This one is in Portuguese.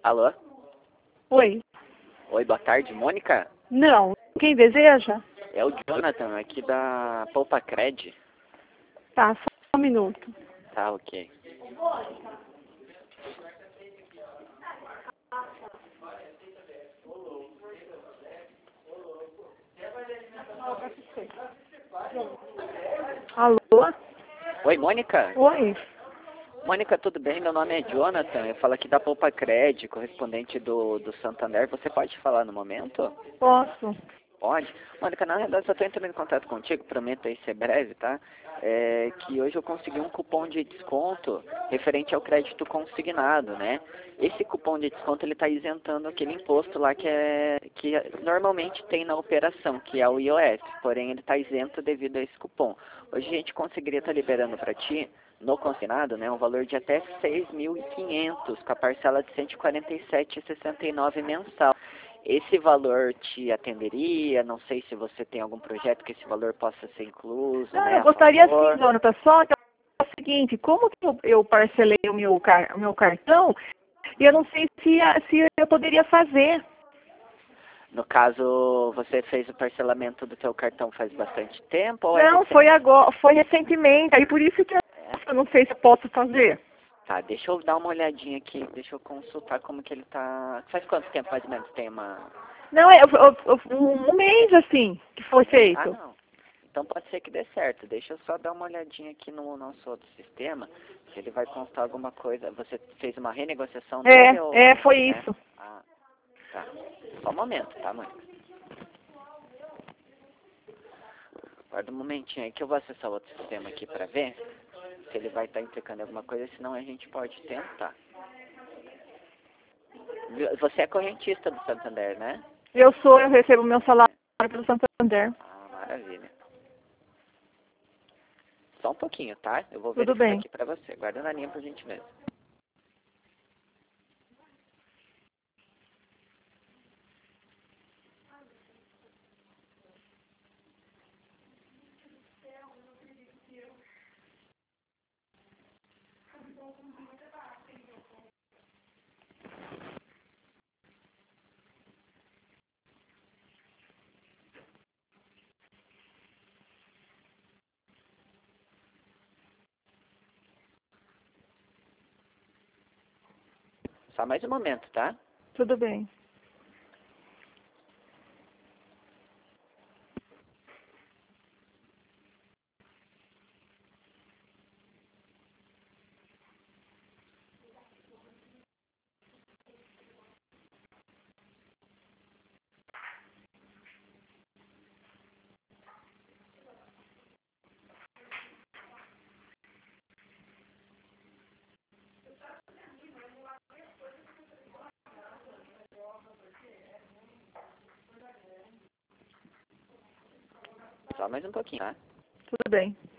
Alô? Oi. Oi, boa tarde, Mônica? Não. Quem deseja? É o Jonathan, aqui da Poupa Cred. Tá, só um minuto. Tá, ok. Alô? Oi, Mônica? Oi. Mônica, tudo bem? Meu nome é Jonathan, eu falo aqui da Poupa Cred, correspondente do Santander. Você pode falar no momento? Posso? Pode. Mônica, na verdade, eu estou entrando em contato contigo, prometo aí ser breve, tá? Que hoje eu consegui um cupom de desconto referente ao crédito consignado, né? Esse cupom de desconto, ele está isentando aquele imposto lá que normalmente tem na operação, que é o IOF, porém ele está isento devido a esse cupom. Hoje a gente conseguiria estar liberando para ti, no consignado, né, um valor de até 6.500, com a parcela de 147,69 mensal. Esse valor te atenderia? Não sei se você tem algum projeto que esse valor possa ser incluso, Não, né, eu a gostaria sim, favor. Jonathan, só que é o seguinte, como que eu parcelei o meu cartão, e eu não sei se eu poderia fazer. No caso, você fez o parcelamento do teu cartão faz bastante tempo ou é Não, recente? foi recentemente, aí por isso que eu não sei se eu posso fazer. Tá, deixa eu dar uma olhadinha aqui, deixa eu consultar como que ele tá. Faz quanto tempo mais ou menos tem uma. Não, um mês assim que foi Ah, feito. não. Então pode ser que dê certo. Deixa eu só dar uma olhadinha aqui no nosso outro sistema, se ele vai constar alguma coisa. Você fez uma renegociação dele ou. Foi É? isso. Ah, tá. Só um momento, tá, mãe? Guarda um momentinho aí que eu vou acessar o outro sistema aqui pra ver se ele vai estar implicando alguma coisa, senão a gente pode tentar. Você é correntista do Santander, né? Eu recebo meu salário pelo Santander. Ah, maravilha. Só um pouquinho, tá? Eu vou Tudo verificar bem. aqui pra você. Guarda na linha por gentileza. Só mais um momento, tá? Tudo bem. Só mais um pouquinho, tá? Tudo bem.